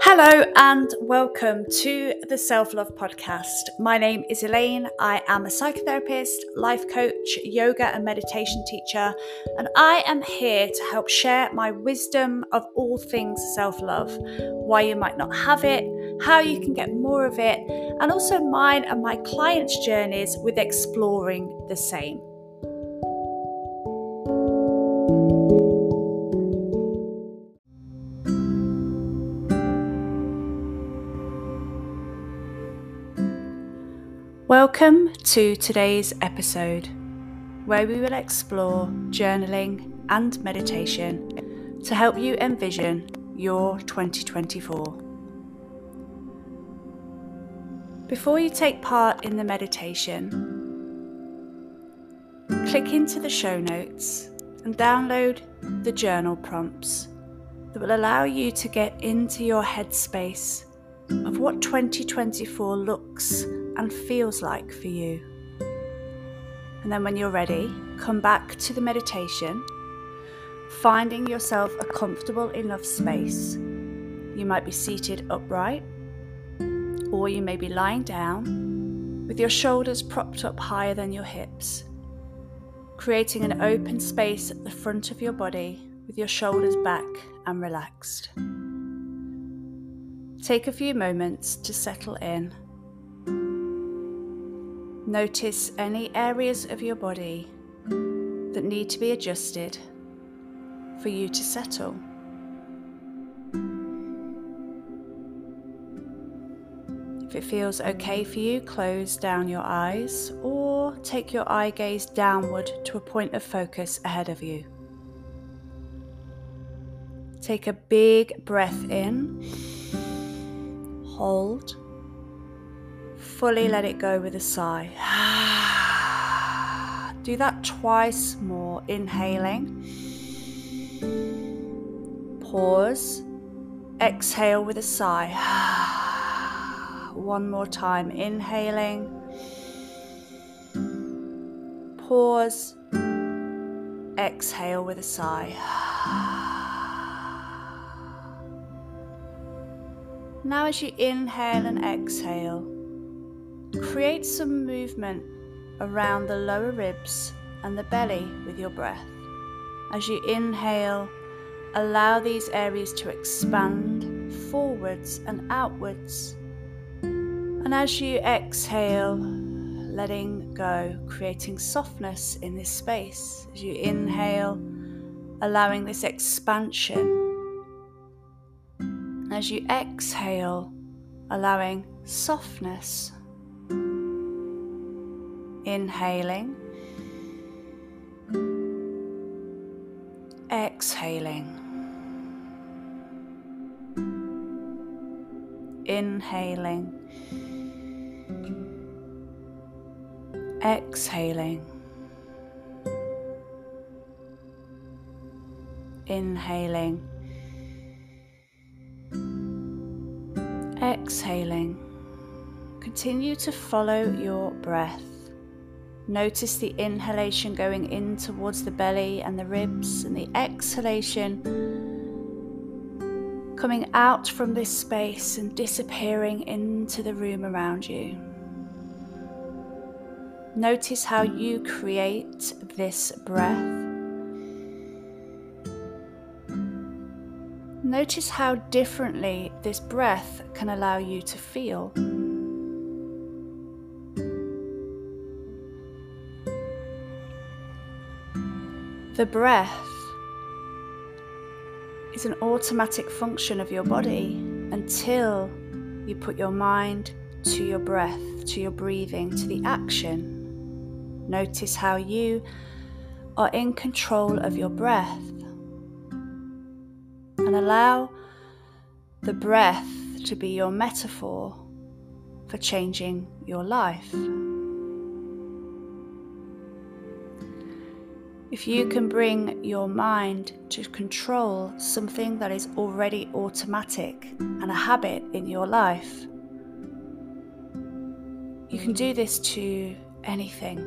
Hello and welcome to the Self-Love Podcast. My name is Elaine. I am a psychotherapist, life coach, yoga and meditation teacher, and I am here to help share my wisdom of all things self-love, why you might not have it, how you can get more of it, and also mine and my clients' journeys with exploring the same. Welcome to today's episode, where we will explore journaling and meditation to help you envision your 2024. Before you take part in the meditation, click into the show notes and download the journal prompts that will allow you to get into your headspace of what 2024 looks and feels like for you. And then when you're ready, come back to the meditation, finding yourself a comfortable enough space. You might be seated upright, or you may be lying down with your shoulders propped up higher than your hips, creating an open space at the front of your body with your shoulders back and relaxed. Take a few moments to settle in. Notice any areas of your body that need to be adjusted for you to settle. If it feels okay for you, close down your eyes or take your eye gaze downward to a point of focus ahead of you. Take a big breath in, hold, fully let it go with a sigh. Do that twice more, inhaling. Pause, exhale with a sigh. One more time, inhaling. Pause, exhale with a sigh. Now as you inhale and exhale, create some movement around the lower ribs and the belly with your breath. As you inhale, allow these areas to expand forwards and outwards. And as you exhale, letting go, creating softness in this space. As you inhale, allowing this expansion. As you exhale, allowing softness. Inhaling, exhaling, inhaling, exhaling, inhaling, exhaling. Continue to follow your breath. Notice the inhalation going in towards the belly and the ribs, and the exhalation coming out from this space and disappearing into the room around you. Notice how you create this breath. Notice how differently this breath can allow you to feel. The breath is an automatic function of your body until you put your mind to your breath, to your breathing, to the action. Notice how you are in control of your breath, and allow the breath to be your metaphor for changing your life. If you can bring your mind to control something that is already automatic and a habit in your life, you can do this to anything.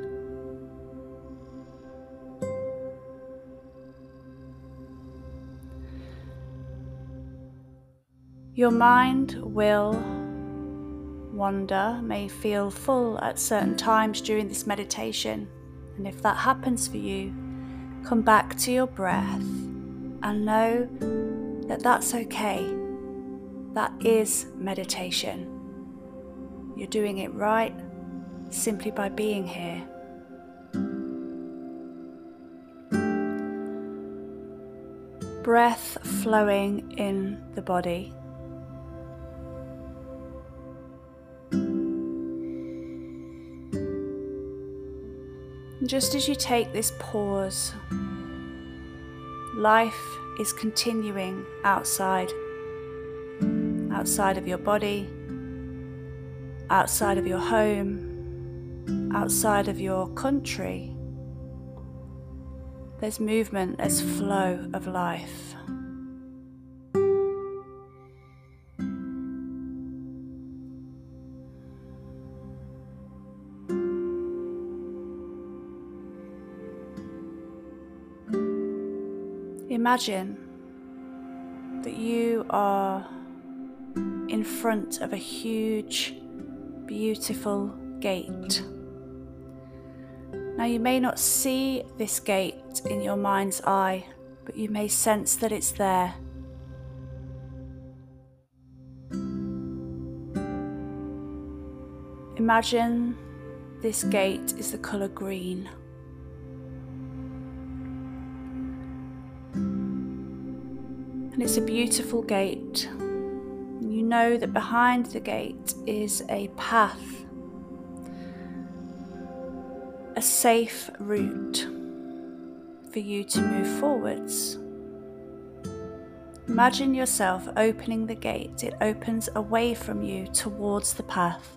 Your mind will wander, may feel full at certain times during this meditation. And if that happens for you, come back to your breath and know that that's okay. That is meditation. You're doing it right simply by being here. Breath flowing in the body. Just as you take this pause, life is continuing outside of your body, outside of your home, outside of your country. There's movement, there's flow of life. Imagine that you are in front of a huge, beautiful gate. Now, you may not see this gate in your mind's eye, but you may sense that it's there. Imagine this gate is the colour green. And it's a beautiful gate. You know that behind the gate is a path, a safe route for you to move forwards. Imagine yourself opening the gate. It opens away from you towards the path.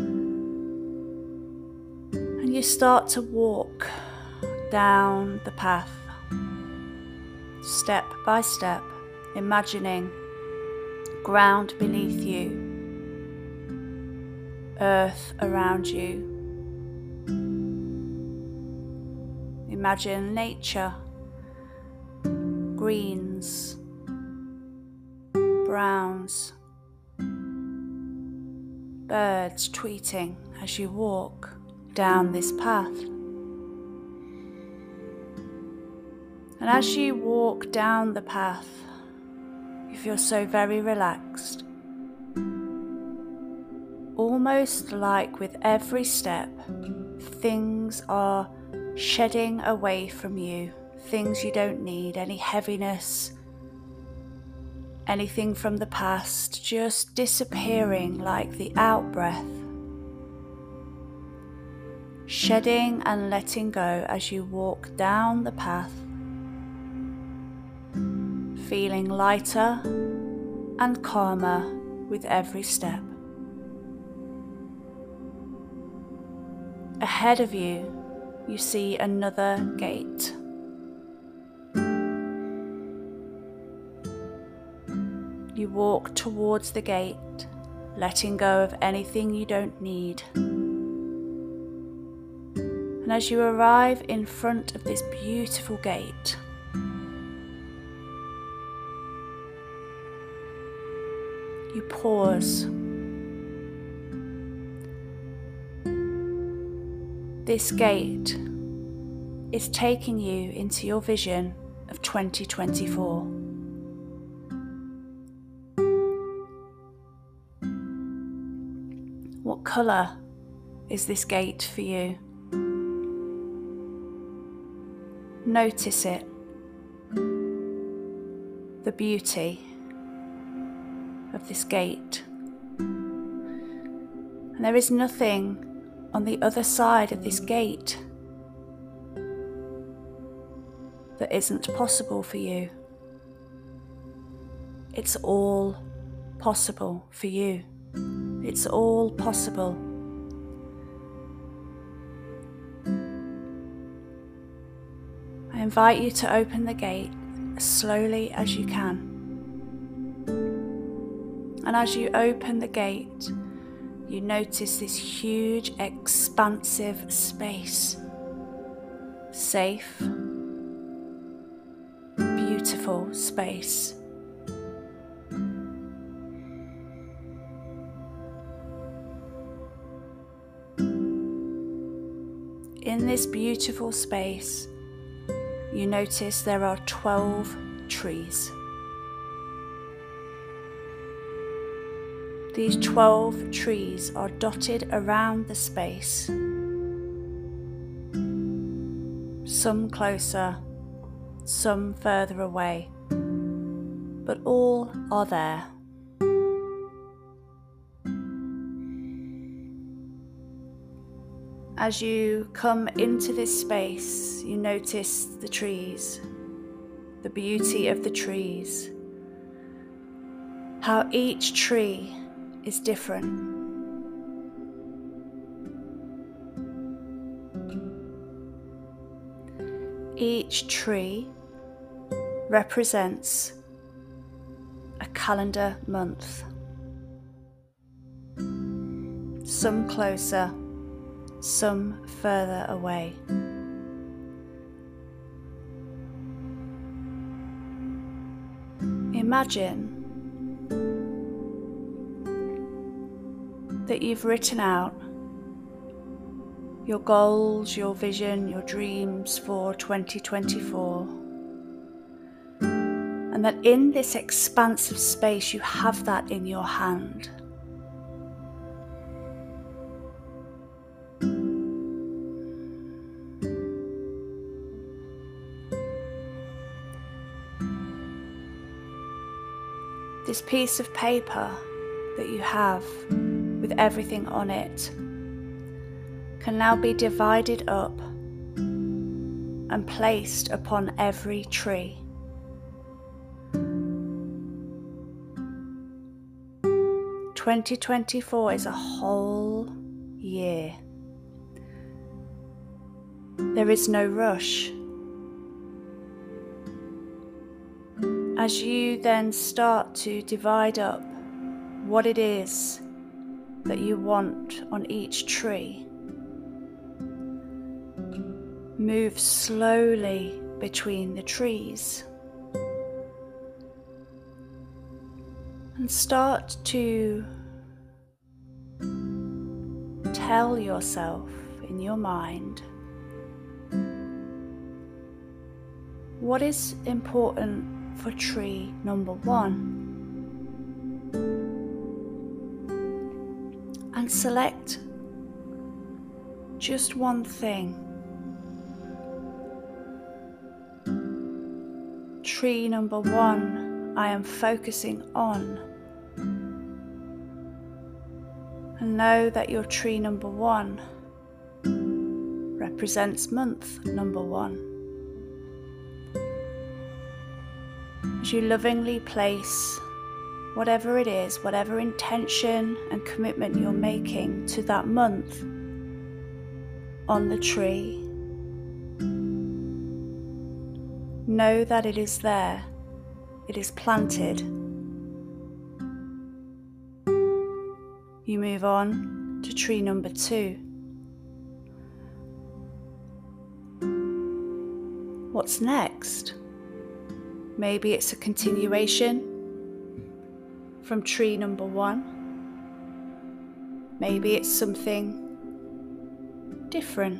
And you start to walk down the path, step by step, imagining ground beneath you, earth around you. Imagine nature, greens, browns, birds tweeting as you walk down this path. And as you walk down the path, you feel so very relaxed. Almost like with every step, things are shedding away from you, things you don't need, any heaviness, anything from the past, just disappearing like the out-breath. Shedding and letting go as you walk down the path, feeling lighter and calmer with every step. Ahead of you, you see another gate. You walk towards the gate, letting go of anything you don't need. And as you arrive in front of this beautiful gate, you pause. This gate is taking you into your vision of 2024. What colour is this gate for you? Notice it, the beauty of this gate. And there is nothing on the other side of this gate that isn't possible for you. It's all possible for you. It's all possible. I invite you to open the gate as slowly as you can. And as you open the gate, you notice this huge, expansive space. Safe, beautiful space. this beautiful space, you notice there are 12 trees. These 12 trees are dotted around the space, some closer, some further away, but all are there. As you come into this space, you notice the trees, the beauty of the trees, how each tree is different. Each tree represents a calendar month, some closer, some further away. Imagine that you've written out your goals, your vision, your dreams for 2024, and that in this expansive space you have that in your hand. This piece of paper that you have with everything on it can now be divided up and placed upon every tree. "2024 is a whole year. There is no rush." As you then start to divide up what it is that you want on each tree, move slowly between the trees and start to tell yourself in your mind what is important for tree number 1, and select just one thing. Tree number 1, I am focusing on. And know that your tree number 1 represents month number 1. As you lovingly place whatever it is, whatever intention and commitment you're making to that month on the tree, know that it is there, it is planted. You move on to tree number 2. What's next? Maybe it's a continuation from tree number 1. Maybe it's something different.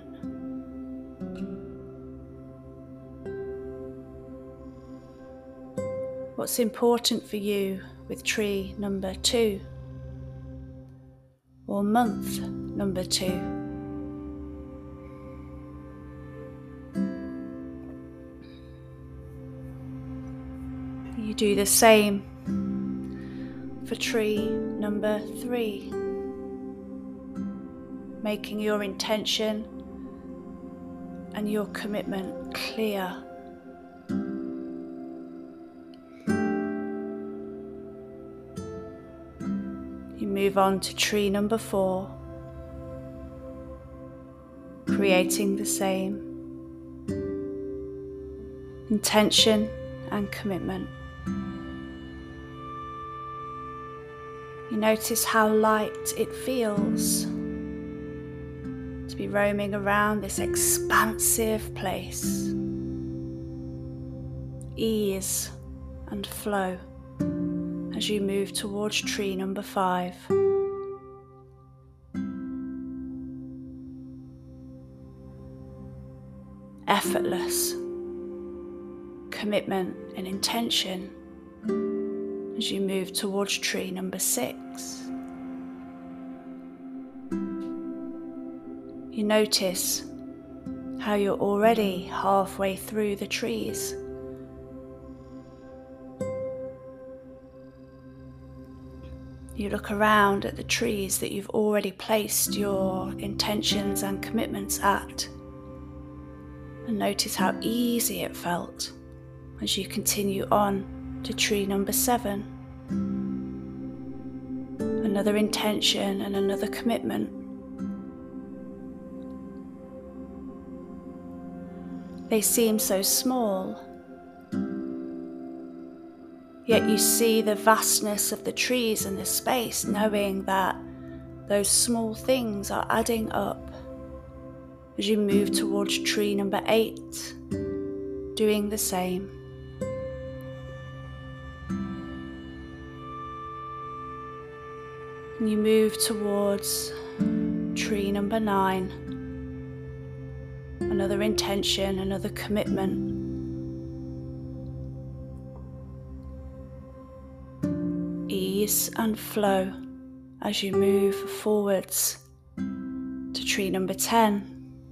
What's important for you with tree number 2 or month number 2? You do the same for tree number 3, making your intention and your commitment clear. You move on to tree number 4, creating the same intention and commitment. You notice how light it feels to be roaming around this expansive place. Ease and flow as you move towards tree number 5. effortless commitment and intention as you move towards tree number 6. You notice how you're already halfway through the trees. You look around at the trees that you've already placed your intentions and commitments at, and notice how easy it felt as you continue on to tree number 7. Another intention and another commitment. They seem so small, yet you see the vastness of the trees and the space, knowing that those small things are adding up as you move towards tree number 8, doing the same. And you move towards tree number 9. Another intention, another commitment. Ease and flow as you move forwards to tree number 10.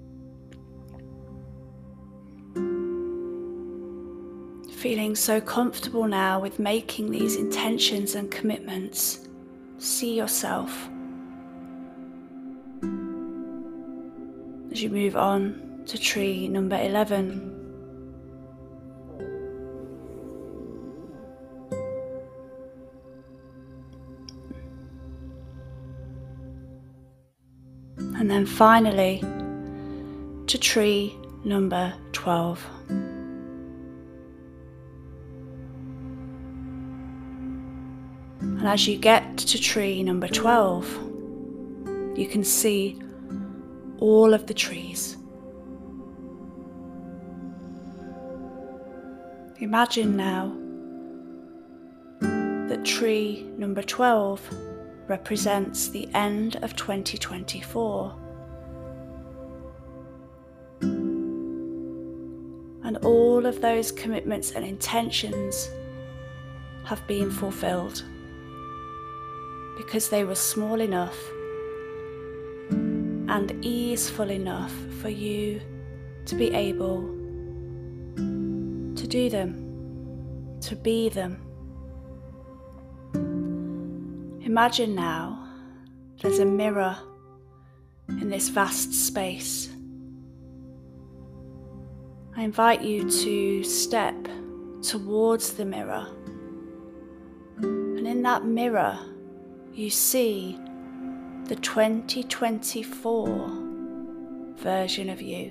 Feeling so comfortable now with making these intentions and commitments. See yourself as you move on to tree number 11. And then finally to tree number 12. And as you get to tree number 12, you can see all of the trees. Imagine now that tree number 12 represents the end of 2024. And all of those commitments and intentions have been fulfilled because they were small enough and easeful enough for you to be able to do them, to be them. Imagine now there's a mirror in this vast space. I invite you to step towards the mirror, and in that mirror you see the 2024 version of you,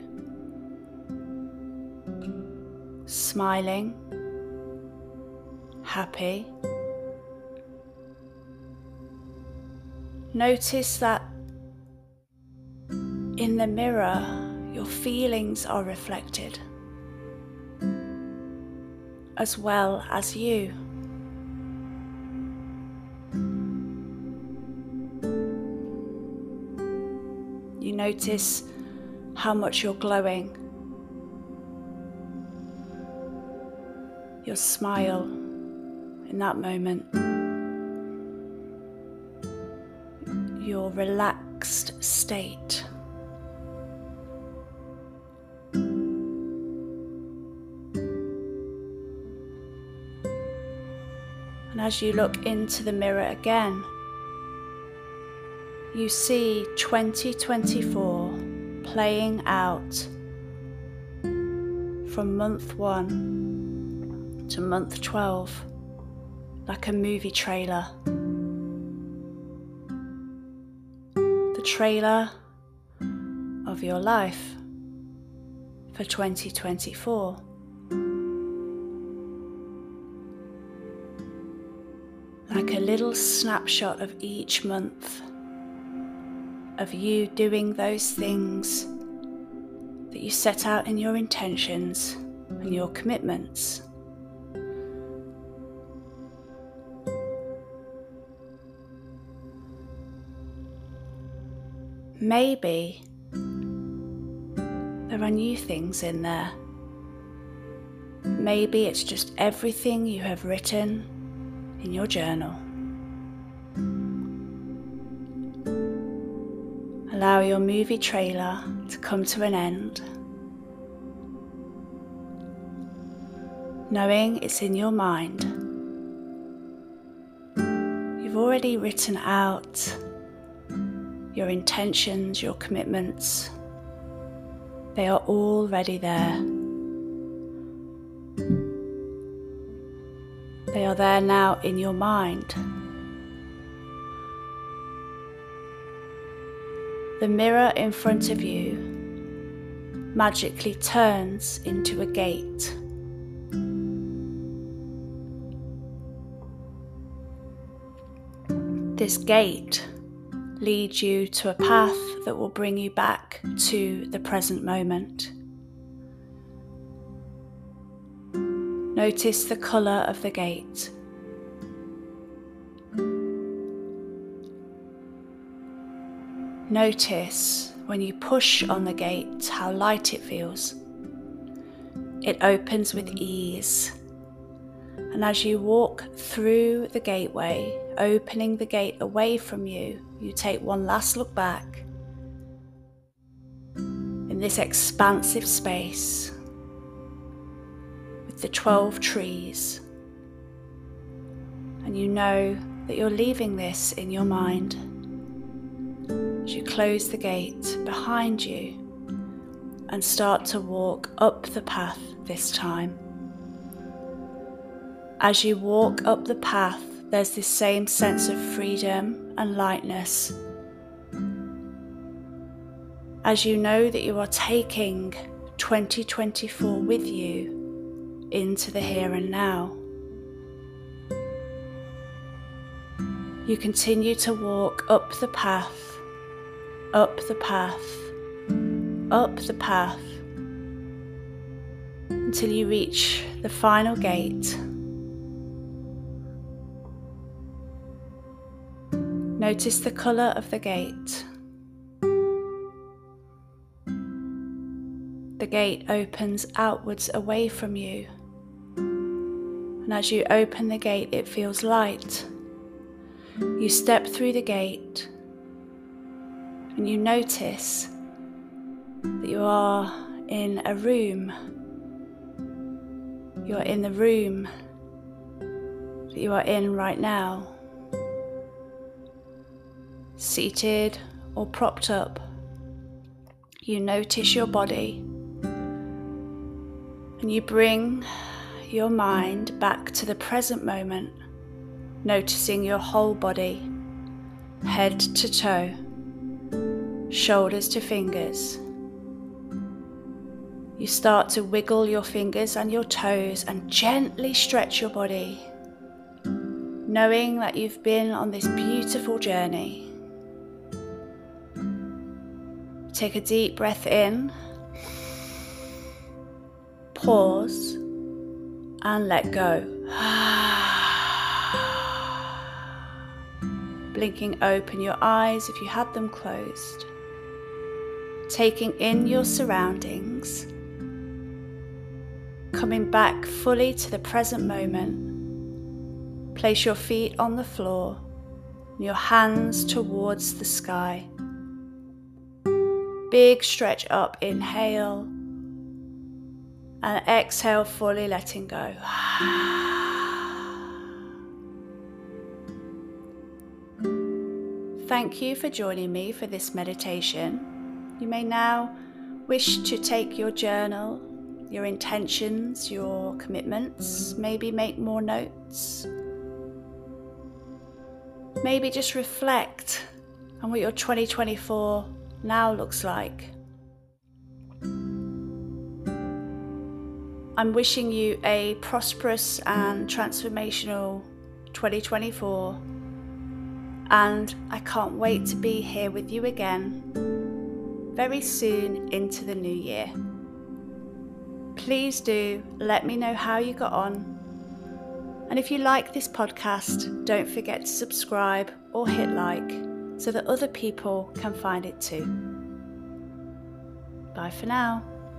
smiling, happy. Notice that in the mirror your feelings are reflected, as well as you. You notice how much you're glowing. Your smile in that moment. Your relaxed state. And as you look into the mirror again, you see 2024 playing out from month 1 to month 12 like a movie trailer. The trailer of your life for 2024. Like a little snapshot of each month of you doing those things that you set out in your intentions and your commitments. Maybe there are new things in there. Maybe it's just everything you have written in your journal. Allow your movie trailer to come to an end, knowing it's in your mind. You've already written out your intentions, your commitments. They are already there. They are there now in your mind. The mirror in front of you magically turns into a gate. This gate leads you to a path that will bring you back to the present moment. Notice the colour of the gate. Notice when you push on the gate how light it feels. It opens with ease. And as you walk through the gateway, opening the gate away from you, you take one last look back in this expansive space with the 12 trees. And you know that you're leaving this in your mind. As you close the gate behind you and start to walk up the path this time. As you walk up the path, there's this same sense of freedom and lightness. As you know that you are taking 2024 with you into the here and now. You continue to walk up the path, up the path, up the path, until you reach the final gate. Notice the colour of the gate. The gate opens outwards away from you. And as you open the gate, it feels light. You step through the gate and you notice that you are in a room. You are in the room that you are in right now. Seated or propped up, you notice your body and you bring your mind back to the present moment, noticing your whole body, head to toe, shoulders to fingers. You start to wiggle your fingers and your toes and gently stretch your body, knowing that you've been on this beautiful journey. Take a deep breath in, pause, and let go. Blinking open your eyes if you had them closed. Taking in your surroundings. Coming back fully to the present moment. Place your feet on the floor and your hands towards the sky. Big stretch up, inhale, and exhale, fully letting go. Thank you for joining me for this meditation. You may now wish to take your journal, your intentions, your commitments, maybe make more notes. Maybe just reflect on what your 2024 now looks like. I'm wishing you a prosperous and transformational 2024, and I can't wait to be here with you again very soon into the new year. Please do let me know how you got on, and if you like this podcast, don't forget to subscribe or hit like so that other people can find it too. Bye for now.